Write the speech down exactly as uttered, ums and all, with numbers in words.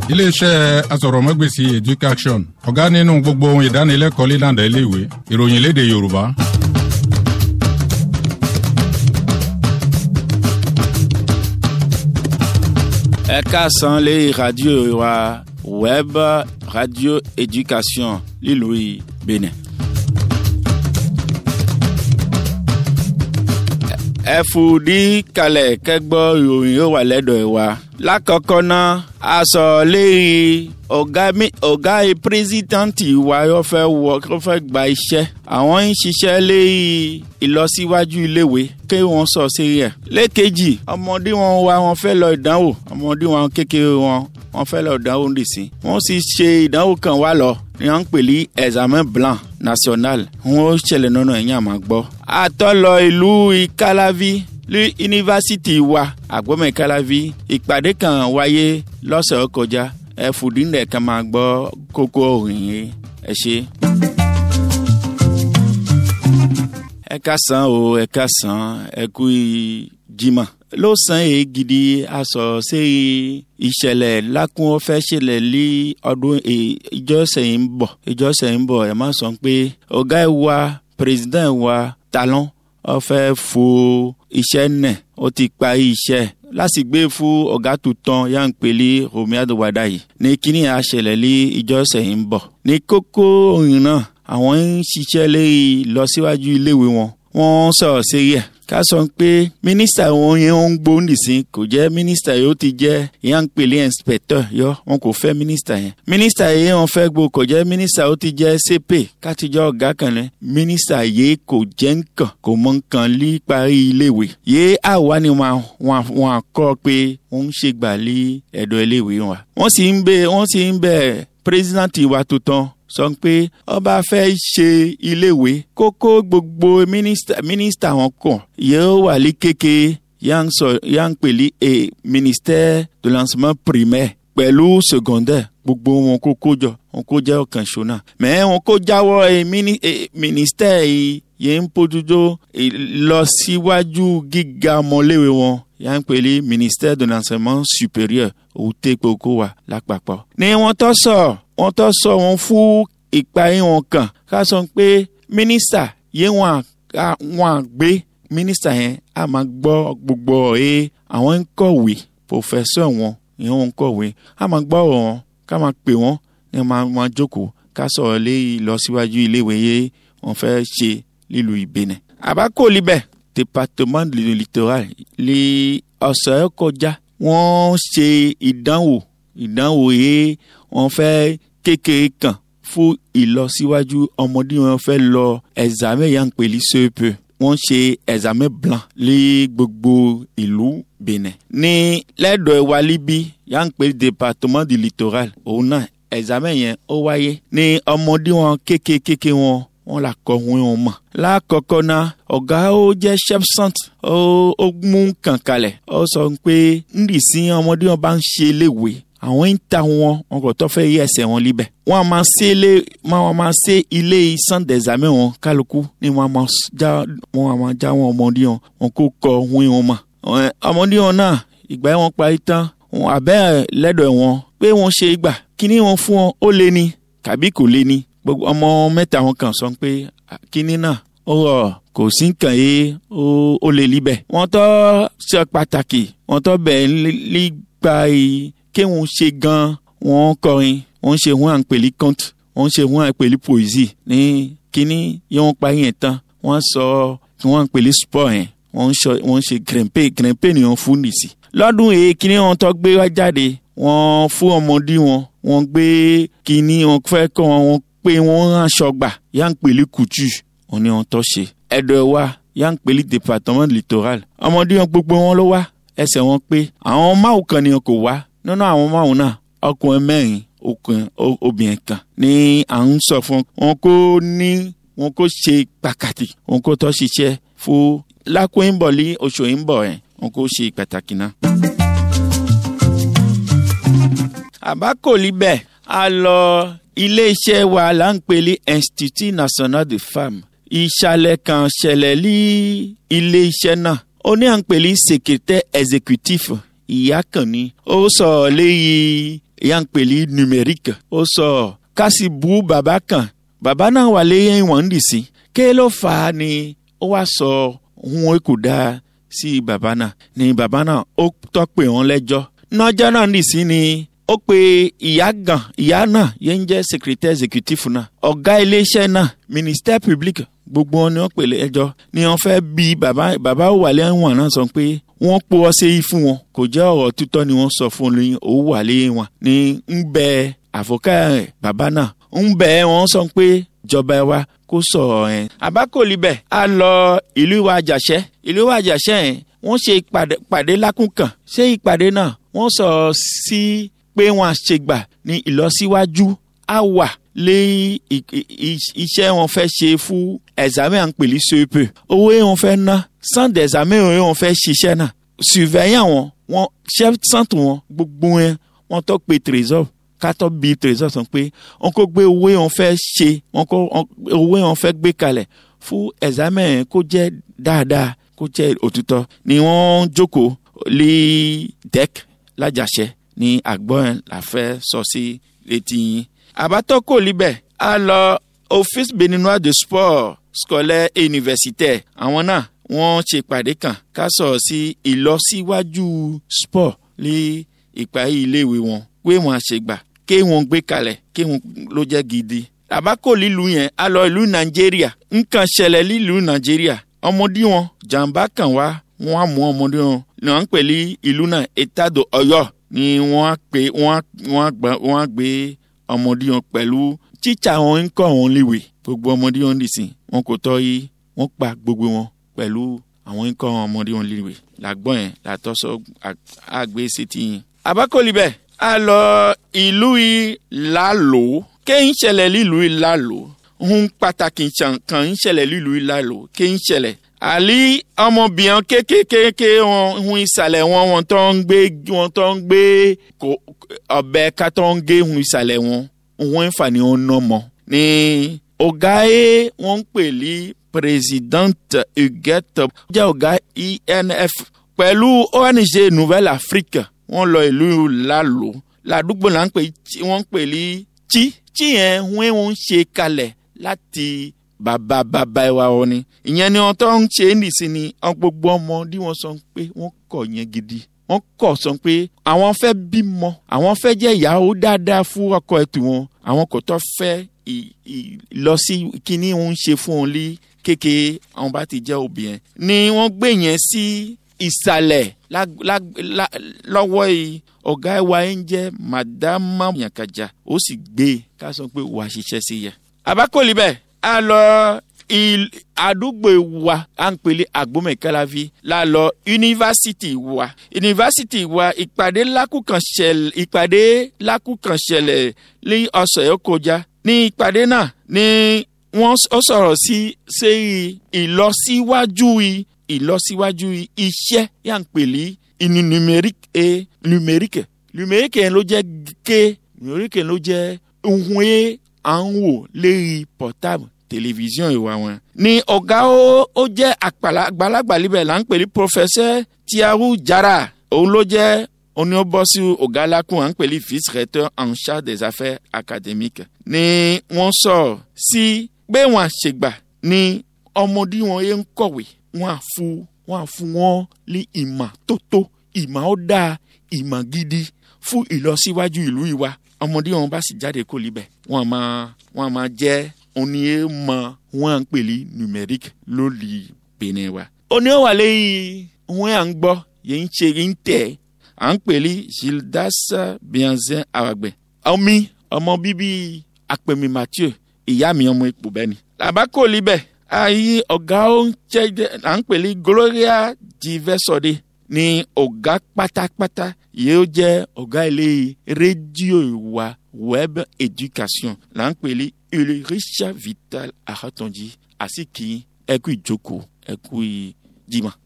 iléeṣẹ́ asọ̀rọ̀mọ́gbèsì education ọ̀gá nínú gbogbo ohun ìdánilẹ́kọ̀ọ́ lílànà iléèwé ìròyìn lédè Yorùbá. Ẹ káàsán lé radio wa web radio education lílùú Benin. Ẹ fùdí kalẹ̀ kẹ́gbọ́ ìròyìn yóò wà lẹ́dọ̀ ẹ̀ wa. Lákọ̀ọ́kọ́ náà a sọ lérí ọ̀gá mi ọ̀gá pírẹsidẹ́ǹtì wa yóò fẹ́ wọ yóò fẹ́ gba iṣẹ́. Àwọn ń ṣiṣẹ́ lérí ìlọsíwájú iléèwé kí wọ́n sọ sí rẹ̀. Lẹ́kejì ọmọdé wọn wá wọn fẹ́ lọ ìdánwò ọmọdé wọn kékeré wọn wọn fẹ́ lọ ìdánwò ndìsí. Wọ́n sì ṣe ìdánwò kan wá lọ ni wọ́n ń pè ní examen blanc national. Wọ́n ṣẹlẹ̀ nínú ẹ̀yìn àmọ́ gbọ́. Àtọ́ lọ ìlú Ìkàlàví ní yunifásitì wa àgbọ̀mọ̀ Ìkàlàví ìpàdé kan wáyé lọ́sẹ̀ ó kọjá ẹ fùdíńdẹ̀ kan máa gbọ́ kókó òrìn ẹ ṣe. ẹ káàsán o ẹ káàsán ẹ kú Jímọ̀ ló san èyí gidi aṣọ sí ìṣẹ̀lẹ̀ lákùn ó fẹ́ ṣẹlẹ̀ ní ọdún ìjọsẹ̀ ń bọ̀ ìjọsẹ̀ ń bọ̀ ẹ má sọ pé ọ̀gá ẹ̀ wa president wa Talon ó fẹ́ fo iṣẹ́ nẹ̀ ó ti parí iṣẹ́ láti gbé fún ọ̀gá tuntun yà ń pèlè Romi Adowada yìí ní kíní àṣẹlẹ̀ ní ìjọsẹ̀ ń bọ̀ ní kókó òyìn náà àwọn ń ṣiṣẹ́ lérí lọ síwájú iléèwé wọn wọ́n sọ̀rọ̀ sí ẹ̀ ká sọ pé mínísítà wọn yẹn ń gbóhùn sí kò jẹ́ mínísítà yóò ti jẹ́ ìyá ń pèlè inspector yọ wọn kò fẹ́ mínísítà yẹn mínísítà yẹn wọn fẹ́ gbó kò jẹ́ mínísítà ó ti jẹ́ C P kátijọ́ ọ̀gá kan lẹ́ mínísítà yẹn kò jẹ́ nǹkan kò mọ nǹkan lí parí iléèwé yẹn àwa ni wọn wọn kọ́ pé wọ́n ń ṣègbà lí ẹ̀dọ̀ iléèwé wa wọ́n sì ń bẹ wọ́n sì ń bẹ pírẹsidẹ́ǹtì wa tuntun sọ pé ọba fẹ́ ṣe iléèwé kókó gbogbo mínísítà mínísítà wọn kàn yóò wà ní kékeré yà ń sọ yà ń pèlí e ministère de l'enseignement primaire pẹ̀lú secondaire gbogbo wọn kó kó jọ wọn kó jẹ́ ọ̀kan ṣọ́nà mẹ́ wọn kó jáwọ́ e ministère yìí yẹn ń podúdó lọ síwájú gíga ọmọléwé wọn yà ń pèlí ministère de l'enseignement supérieur òtẹ́ gbogbo wa lápapọ̀. ní wọ́n tọ́ sọ wọ́n tọ́ sọ wọn fún ìparí wọn kan ká sọ pé mínísítà yẹn wọn à gbé mínísítà yẹn a máa gbọ́ gbogbo ẹ̀ àwọn ń kọ̀wé pòfẹ́sọ̀ wọn yẹn wọn ń kọ̀wé a máa gbọ́ wọn ká máa pè wọ́n ní wọ́n máa jókòó ká sọ̀rọ̀ lé ìlọsíwájú iléèwé yẹn wọ́n fẹ́ ṣe lílùú Benin. àbákòlì bẹ́ẹ̀ département de littoral lè ọ̀sẹ̀ kọjá wọ́n ṣe ìdánwò ìdánwò yìí wọ́n fẹ́ kékeré kan fún ìlọsíwájú ọmọdé wọn fẹ́ lọ examen yà ń pè ní C E P wọ́n ṣe examen blanc lé gbogbo ìlú Benin ní lẹ́dọ̀ ẹ̀wà líbi yà ń pè département du littoral òun náà examen yẹn ó wáyé ní ọmọdé wọn kékeré wọn wọ́n la kọ́ wọn wọn mọ̀ lákọ̀ọ́kọ́ náà ọ̀gá ó jẹ́ chef sant ó ó mú kànkalẹ̀ ó sọ pé ndì sí ọmọdé wọn bá ń ṣe léwe àwọn ń ta wọn wọn kò tọ́ fẹ́ yí ẹsẹ̀ wọn líbẹ̀ wọ́n a máa ṣe ilé wọ́n a máa ṣe ilé centre d'examen wọn kálukú ni wọ́n a máa já wọ́n a máa já wọn ọmọdé wọn wọn kò kọ́ wọn wọn mọ̀ ọmọdé wọn náà ìgbà wọn parí tán wọn abẹ́ lẹ́dọ̀ wọn pé wọ́n ṣe ìgbà kíní wọn fún wọn ó lé ní tàbí kò lé ní gbogbo ọmọ mẹ́ta wọn kàn sọ pé kíní náà ó rọ̀ kò sí nǹkan yìí ó lè líbẹ̀. wọ́n tọ́ ṣe pàtàkì wọ́n tọ́ bẹ̀ nígbà yìí kí wọ́n ṣe gan wọ́n kọrin wọ́n ṣe wọ́n à ń pèlí conte wọ́n ṣe wọ́n à ń pèlí poésie ní kíní yẹn wọ́n parí yẹn tán wọ́n sọ kí wọ́n à ń pèlí sport yẹn wọ́n ṣe wọ́n ṣe grimpe grimpe ni wọ́n fún nìsí. lọ́dún yìí kíní wọn tọ́ gbé wá jáde wọ́n fún ọmọdé wọn wọ́n gbé kíní wọn fẹ́ kọ́ wọn pé wọ́n ránṣọ gbà yà ń pèlí kùtù wọ́n ní wọ́n tọ́ ṣe. ẹ̀dọ̀ wa yà ń pèlí département littoral ọmọdé wọn gbogbo wọn ló wá ẹsẹ̀ wọn pé àwọn máwù kan ni wọn kò wá nínú àwọn máwù náà ọkùnrin mẹ́rin ọkùnrin obìnrin kan ní à ń sọ fún wọn kó ní wọn kó ṣe pàtàkì wọn kó tọ́ ṣiṣẹ́ fún lákòó ń bọ̀ ní oṣù ń bọ̀ ẹ̀ wọn kó ṣe pàtàkì náà. àbákòlì bẹ́ẹ̀ a lọ ilé-iṣẹ́ wa là ń pè ní Institut National de Femmes ìṣàlẹ̀ kan ṣẹlẹ̀ ní ilé-iṣẹ́ náà ó ní à ń pè ní secrétaire exécutif ìyá kan ní ó sọ léyìí yà ń pè ní numérique ó sọ kásì bu bàbá kan bàbá náà wà lẹ́yìn wọn dì sí ké ló fà á ni ó wá sọ ohun kò dáa sí bàbá náà ni bàbá náà ó tọ́ pé wọ́n lẹ́jọ́ nọ́jọ́ náà dì sí ni ó pe ìyá gan ìyá náà yẹn ń jẹ́ secrétaire exécutif náà ọ̀gá iléeṣẹ́ náà ministère public gbogbo wọn ni wọ́n pè lẹ́jọ́ ni wọ́n fẹ́ bí bàbá bàbá wà lẹ́wọ̀n náà sọ pé wọ́n po ọsẹ yìí fún wọn kò jẹ́ ọ̀rọ̀ tútọ́ ni wọ́n sọ fún lóyún owó wà lé wọn ní ń bẹ àfọ̀ká rẹ̀ bàbá náà ń bẹ wọ́n sọ pé ìjọba wa kó sọ̀rọ̀ ẹ̀. àbákòlì bẹ̀ a lọ ìlú wa àjàṣẹ́ ìlú wa àjàṣẹ́ yẹn wọ́n ṣe ìpàdé lákùnkàn ṣé ìpàdé náà wọ́n sọ sí pé wọ́n àṣegbà ní ìlọsíwájú á wà lé iṣẹ́ wọn fẹ́ ṣe fún ẹ̀zámẹ́ à ń pè ní C E P owó wọn fẹ́ ná sans d'examen wọn fẹ́ ṣiṣẹ́ náà surveillant wọn wọn chef centre wọn gbogbo wọn wọn tó pe trésor kátó bí trésor sọ pé wọn kò gbé owó wọn fẹ́ ṣe wọn kò owó wọn fẹ́ gbé kalẹ̀ fún ẹ̀zámẹ́ kó jẹ́ dáadáa kó jẹ́ òtítọ́ ni wọ́n jókòó lé dec lájàṣẹ́ ní àgbọ̀n la fẹ́ sọ sí létí yín. àbátọ́ kò líbẹ̀ a lọ office béninois de sport scolaire et universitaire àwọn náà wọ́n ṣe ìpàdé kan ká sọ̀rọ̀ sí ìlọsíwájú sport lé ìparí iléèwé wọn pé wọ́n àṣegbà ké wọ́n gbé kalẹ̀ ké wọ́n ló jẹ́ gidi. àbákò lílu yẹn a lọ ìlú nàìjíríà nǹkan ṣẹlẹ̀ lílu nàìjíríà ọmọdé wọn jàǹbá kan wá wọ́n á mú ọmọdé wọn ni wọ́n ń pè ní ìlú náà état de Ọ̀yọ́ ni wọ́n á pè wọ́n á gbà wọ́n á gbé ọmọdé wọn pẹ̀lú tíṣà wọn ń kọ́ wọn léwe gbogbo ọmọdé wọn dì sí wọn kò tọ́ yìí wọ́n pa gbogbo wọn pẹ̀lú àwọn ń kọ́ ọmọdé wọn léwe làgbọ́n yẹn làtọ́sọ àgbé sétí yìí. àbákòlì bẹ́ẹ̀ a lọ ìlú yìí Lálò kéyìn ṣẹlẹ̀ lílùú yìí Lálò ohun pàtàkì kan ń ṣẹlẹ̀ lílùú yìí Lálò kéyìn ṣẹlẹ̀ àlí ọmọbìnrin kékeré wọn hun ìsàlẹ̀ wọn wọn tó ń gbé wọn tó ń gbé ọ̀bẹ ká tó ń gé hun ìsàlẹ̀ wọn wọn ń fà ní wọn nà mọ́ ní ọ̀gá ẹ̀ wọ́n ń pè ní présidente Huguette jẹ́ ọ̀gá I N F pẹ̀lú O N G Nouvelle Afrique wọ́n lọ ìlú Lálò ládùúgbò là ń pè wọ́n ń pè ní tí tí yẹn wọ́n ń ṣe kalẹ̀ láti bàbá bàbá wa wọn ni ìyẹn ni wọn tó ń ṣe é nìsín ni gbogbo ọmọ tí wọn sọ pé wọn kọ yẹn gidi wọn kọ sọ pé àwọn fẹ́ bímọ àwọn fẹ́ jẹ́ ìyàwó dáadáa fún ọkọ ẹtù wọn àwọn kò tó fẹ́ lọ sí kíní wọn ń ṣe fún wọn lé kékeré àwọn bá ti jẹ́ obìnrin ni wọ́n gbé yẹn sí ìsàlẹ̀ lọ́wọ́ yìí ọ̀gá wa ń jẹ́ madama Yankaja ó sì gbé ká sọ pé wàá ṣiṣẹ́ sí yẹ. àbákòlì bẹ́ẹ̀ a lọ àdúgbò wa à ń pèlè Agbomekalavi la lọ yunifásitì wa yunifásitì wa ìpàdé lákùkàn ṣẹlẹ̀ ìpàdé lákùkàn ṣẹlẹ̀ ní ọ̀sẹ̀ yóò kọjá ní ìpàdé náà ni wọ́n sọ̀rọ̀ sí ṣe ìlọsíwájú ìlọsíwájú iṣẹ́ yà ń pèlè ìní numérique et numérique numérique yẹn ló jẹ́ ké numérique yẹn ló jẹ́ ohun ẹ̀ à ń wò lérí portable télévision ìwà wọn. ní ọ̀gá ó ó jẹ́ àgbàlagbà libẹ̀ là ń pè ní professeur Tiaru Jara òun ló jẹ́ oní ó bọ́ sí ọ̀gá lákùn à ń pè ní vice recteur en charge des affaires académiques. ní wọ́n sọ sí pé wọ́n àṣegbà ní ọmọdé wọn yẹn ń kọ̀wé wọ́n á fún wọ́n á fún wọn ní ìmọ̀ tó tó ìmọ̀ ó dáa ìmọ̀ gidi fún ìlọsíwájú ìlú ìwà ọmọdé wọn bá sì jáde kó libẹ̀ wọ́n máa wọ́n máa jẹ́ oní ẹ̀ mọ wọ́n à ń pè ní numérique lórí Benin wa. oní ó wà lẹ́yìn wọ́n à ń gbọ́ yẹn ń ṣe ń tẹ̀ à ń pè ní Gildas Bianzin Aragbe omi ọmọ bíbí Apẹ̀mí Mathieu ìyá mi ọmọ ipò bẹ́ẹ̀ ni. làbá kò libẹ̀ ayé ọ̀gá ó ń ṣe à ń pè ní Gloria Diversode ní ọ̀gá pátápátá yóò jẹ́ ọ̀gá ilé rédíò wa web education là ń pè ní Ulrich Vital Aratonji àsìkí ẹkú ìjókòó ẹkú ìjìmọ̀.